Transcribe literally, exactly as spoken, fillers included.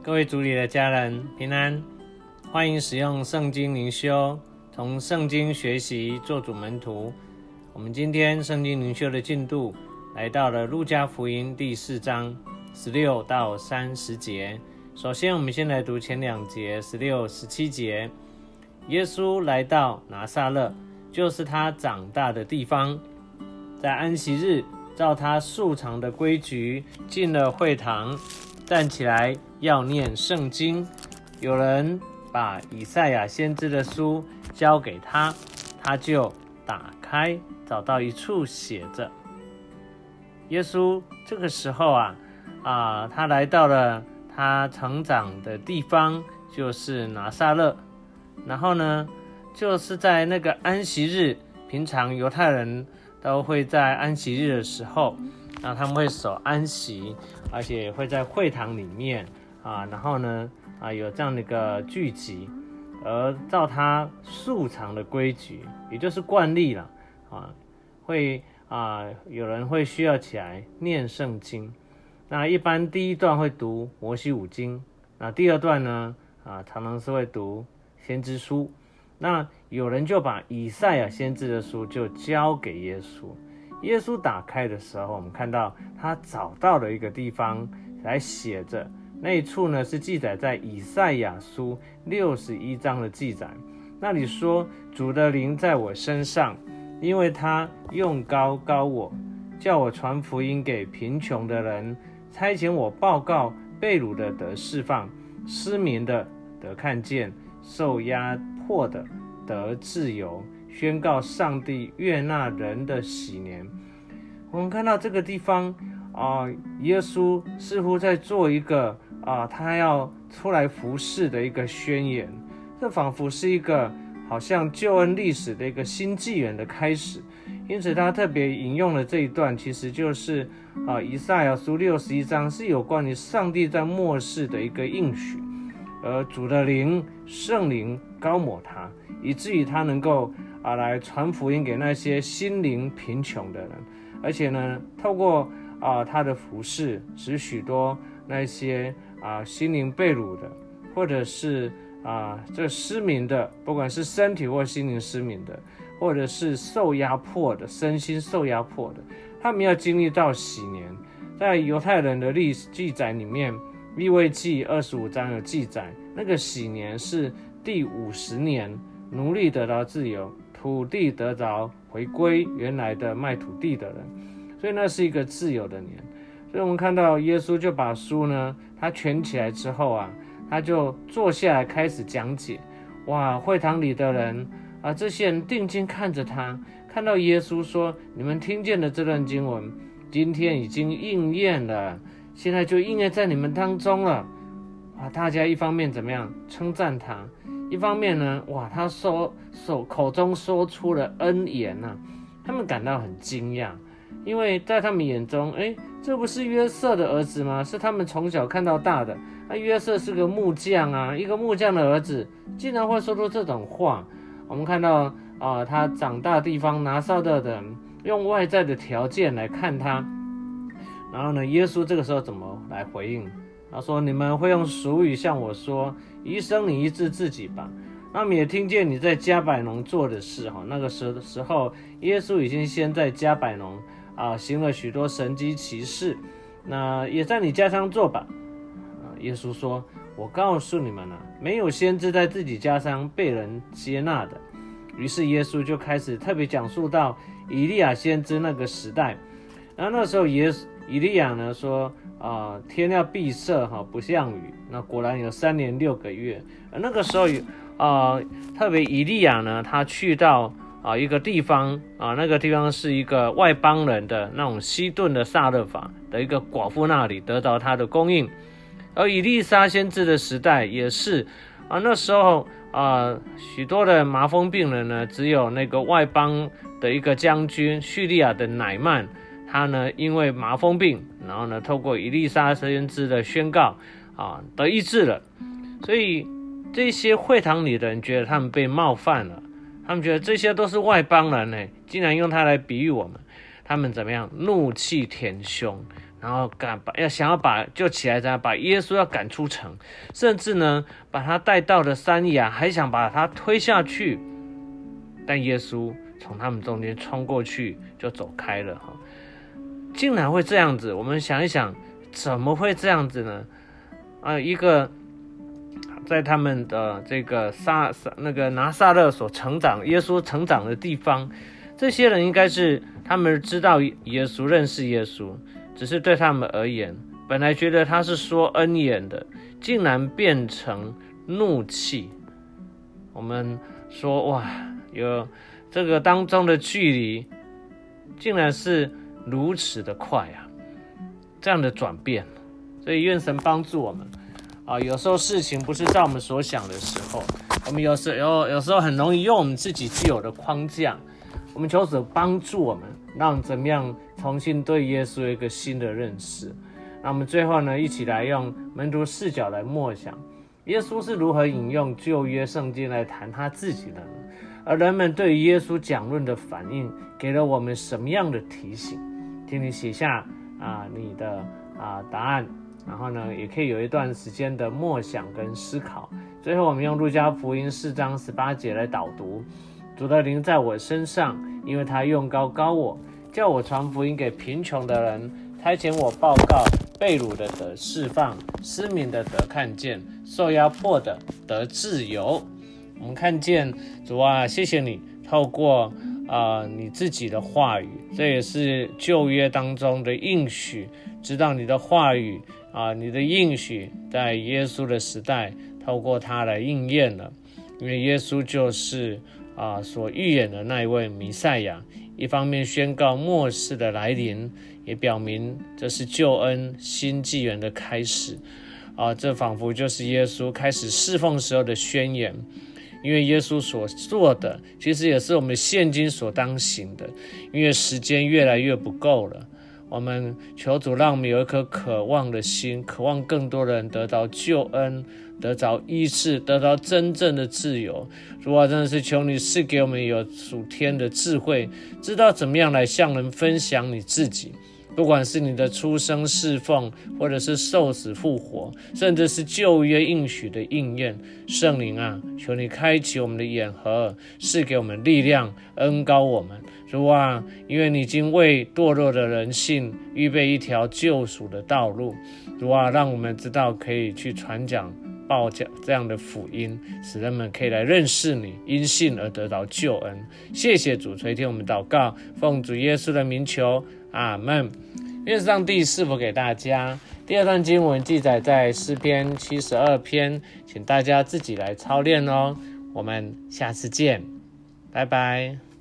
各位主里的家人平安，欢迎使用圣经灵修，从圣经学习做主门徒。我们今天圣经灵修的进度来到了路加福音第四章十六到三十节。首先我们先来读前两节十六、十七节。耶稣来到拿撒勒，就是他长大的地方，在安息日照他素常的规矩进了会堂，站起来要念圣经。有人把以赛亚先知的书交给他，他就打开，找到一处写着。耶稣这个时候啊，啊，他来到了他成长的地方，就是拿撒勒。然后呢，就是在那个安息日，平常犹太人都会在安息日的时候，然后他们会守安息，而且会在会堂里面啊，然后呢啊有这样的一个聚集，而照他素常的规矩，也就是惯例了啊，会啊有人会需要起来念圣经。那一般第一段会读摩西五经，那第二段呢啊常常是会读先知书。那有人就把以赛亚先知的书就交给耶稣。耶稣打开的时候，我们看到他找到了一个地方来写着，那一处呢是记载在以赛亚书六十一章的记载。那里说，主的灵在我身上，因为他用膏膏我，叫我传福音给贫穷的人，差遣我报告被掳的得释放，失明的得看见，受压迫的得自由，宣告上帝悦纳人的喜年。我们看到这个地方啊、呃，耶稣似乎在做一个啊、呃，他要出来服侍的一个宣言。这仿佛是一个好像救恩历史的一个新纪元的开始。因此他特别引用了这一段，其实就是啊、呃，以赛亚书六十一章是有关于上帝在末世的一个应许。而主的灵圣灵膏抹他，以至于他能够啊来传福音给那些心灵贫穷的人，而且呢透过啊他的服事，使许多那些啊心灵被掳的，或者是啊这失明的，不管是身体或心灵失明的，或者是受压迫的，身心受压迫的，他们要经历到喜年。在犹太人的历史记载里面，利未记二十五章有记载，那个喜年是第五十年，奴隶得到自由，土地得着回归原来的卖土地的人，所以那是一个自由的年。所以我们看到耶稣就把书呢，他卷起来之后啊，他就坐下来开始讲解。哇，会堂里的人啊，这些人定睛看着他，看到耶稣说：“你们听见的这段经文，今天已经应验了。”现在就应验在你们当中了。哇，大家一方面怎么样称赞他，一方面呢，哇，他说手口中说出了恩言啊，他们感到很惊讶，因为在他们眼中，哎，这不是约瑟的儿子吗？是他们从小看到大的。那约瑟是个木匠啊，一个木匠的儿子，竟然会说出这种话。我们看到啊、呃，他长大的地方拿撒勒的人用外在的条件来看他。然后呢，耶稣这个时候怎么来回应？他说：“你们会用俗语向我说，医生你医治自己吧。”他们也听见你在迦百农做的事哈。那个时时候，耶稣已经先在迦百农啊行了许多神迹奇事，那也在你家乡做吧。啊，耶稣说：“我告诉你们啊，没有先知在自己家乡被人接纳的。”于是耶稣就开始特别讲述到以利亚先知那个时代。然后那时候耶稣。以利亚呢说啊、呃，天要闭塞哈，不降雨。那果然有三年六个月。而那个时候啊、呃，特别以利亚呢，他去到啊、呃、一个地方啊、呃，那个地方是一个外邦人的那种西顿的撒勒法的一个寡妇那里得到他的供应。而以利沙先知的时代也是啊、呃，那时候啊、呃，许多的麻风病人呢，只有那个外邦的一个将军叙利亚的乃曼。他呢，因为麻风病，然后呢，透过以利沙先知的宣告啊，得医治了。所以这些会堂里的人觉得他们被冒犯了，他们觉得这些都是外邦人呢，竟然用他来比喻我们，他们怎么样？怒气填胸， 然后赶把要想要把就起来，把耶稣要赶出城，甚至呢把他带到了山崖，还想把他推下去，但耶稣从他们中间穿过去就走开了。竟然会这样子，我们想一想，怎么会这样子呢？啊，一个在他们的这个撒那个拿撒勒所成长，耶稣成长的地方，这些人应该是他们知道耶稣，认识耶稣，只是对他们而言，本来觉得他是说恩言的，竟然变成怒气。我们说哇，有这个当中的距离，竟然是如此的快啊！这样的转变，所以愿神帮助我们啊！有时候事情不是照我们所想的时候，我们有时有有时候很容易用我们自己既有的框架。我们求主帮助我们，让我们怎么样重新对耶稣有一个新的认识。那我们最后呢，一起来用门徒视角来默想，耶稣是如何引用旧约圣经来谈他自己的呢？而人们对于耶稣讲论的反应，给了我们什么样的提醒？请你写下啊你的啊答案，然后呢，也可以有一段时间的默想跟思考。最后，我们用路加福音四章十八节来导读：主的灵在我身上，因为他用膏膏我，叫我传福音给贫穷的人，差遣我报告被掳的得释放，失明的得看见，受压迫的得自由。我们看见主啊，谢谢你透过呃你自己的话语，这也是旧约当中的应许，知道你的话语啊、呃，你的应许在耶稣的时代透过他来应验了，因为耶稣就是啊、呃、所预言的那一位弥赛亚，一方面宣告末世的来临，也表明这是救恩新纪元的开始啊、呃，这仿佛就是耶稣开始侍奉时候的宣言。因为耶稣所做的，其实也是我们现今所当行的。因为时间越来越不够了，我们求主让我们有一颗渴望的心，渴望更多人得到救恩，得着医治，得到真正的自由。主啊，真的是求你赐给我们有属天的智慧，知道怎么样来向人分享你自己。不管是你的出生侍奉，或者是受死复活，甚至是旧约应许的应验，圣灵啊，求你开启我们的眼和，赐给我们力量，恩膏我们。主啊，因为你已经为堕落的人性预备一条救赎的道路。主啊，让我们知道可以去传讲报讲这样的福音，使人们可以来认识你，因信而得到救恩。谢谢主垂听我们祷告，奉主耶稣的名求，阿们。愿上帝赐福给大家。第二段经文记载在诗篇七十二篇，请大家自己来操练哦。我们下次见，拜拜。